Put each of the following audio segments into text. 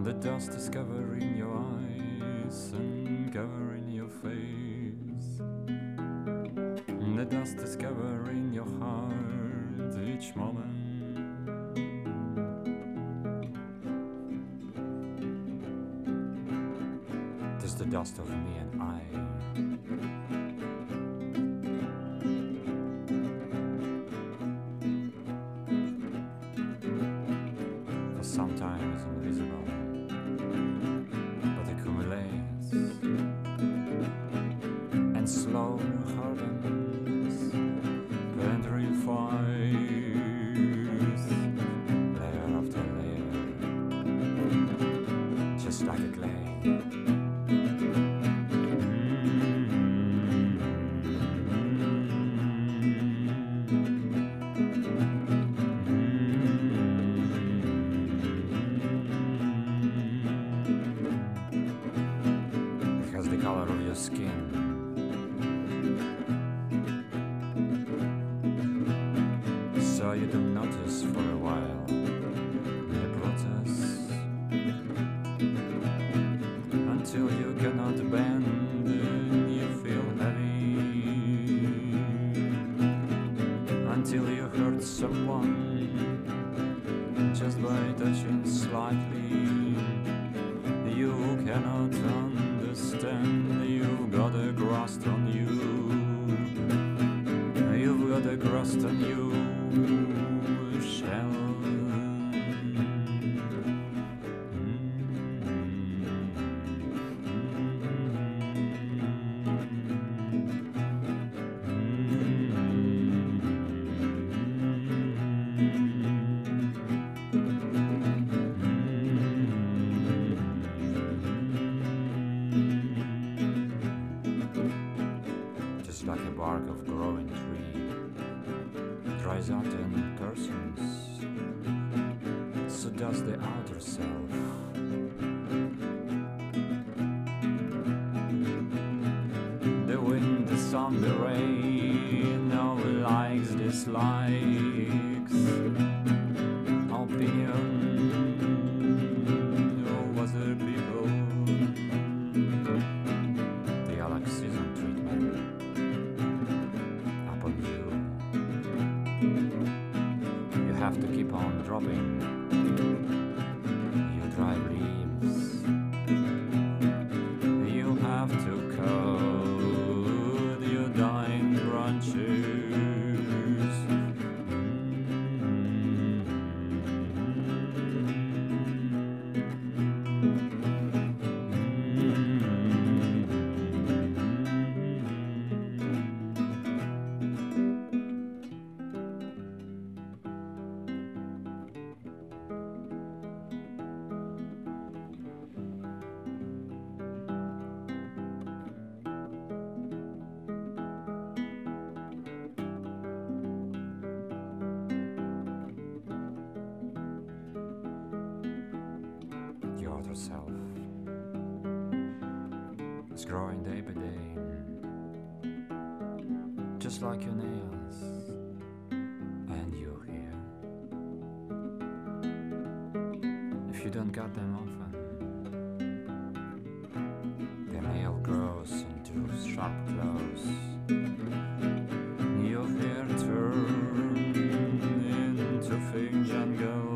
The dust is covering your eyes and covering your face. The dust is covering your heart each moment. Tis the dust of me and I. For sometimes invisible, but accumulates and slowly hardens and refines layer after layer, just like a clay. It has the color of your skin. So you don't notice for a while the process, until you cannot bend and you feel heavy, until you hurt someone just by touching slightly. You cannot understand, you've got a crust on you. You've got a crust on you, shell. Just like a bark of growing tree, dries out and persons, so does the outer self. The wind, the sun, the rain, all likes, dislikes, opinion, other people, the all-season treatment upon you. You have to keep on dropping your dry leaves. You have to cut your dying branches. Your other self is growing day by day, just like your nails and your hair. If you don't cut them often, the nail grows into sharp claws. Your hair turns into thick jungle.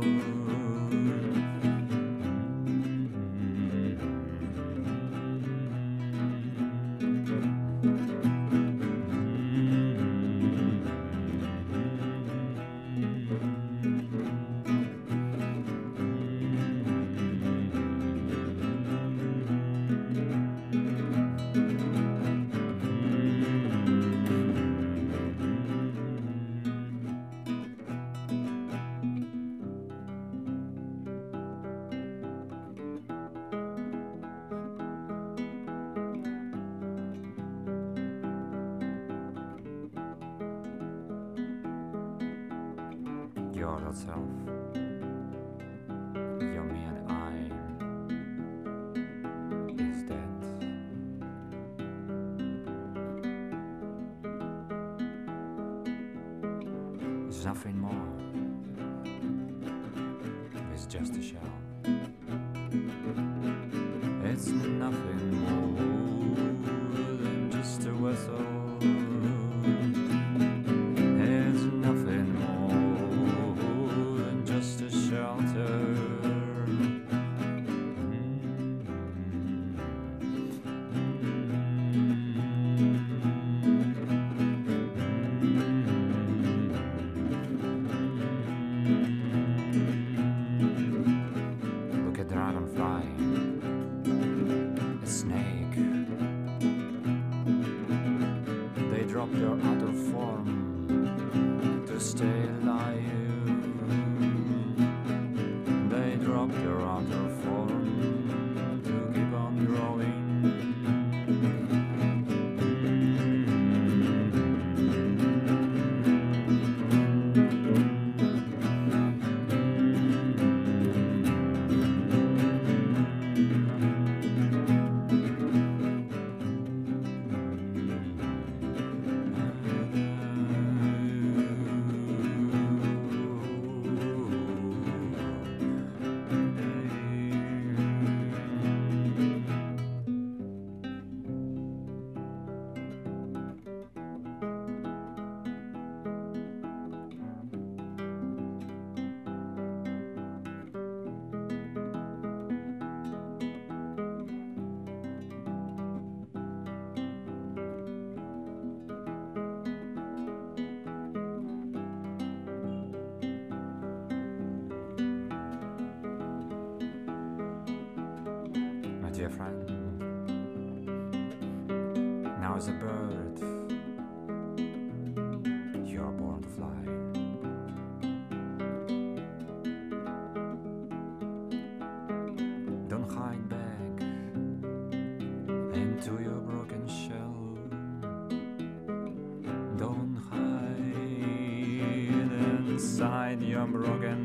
Your other self, your me and I, is dead. It's nothing more, it's just a shell. nothing more than just a vessel. It's nothing more than just a shelter. Look at dragonfly, a snake. They drop their outer form to stay alive. They drop their outer form to keep on growing. Dear friend, now as a bird, you are born to fly. Don't hide back into your broken shell. Don't hide inside your broken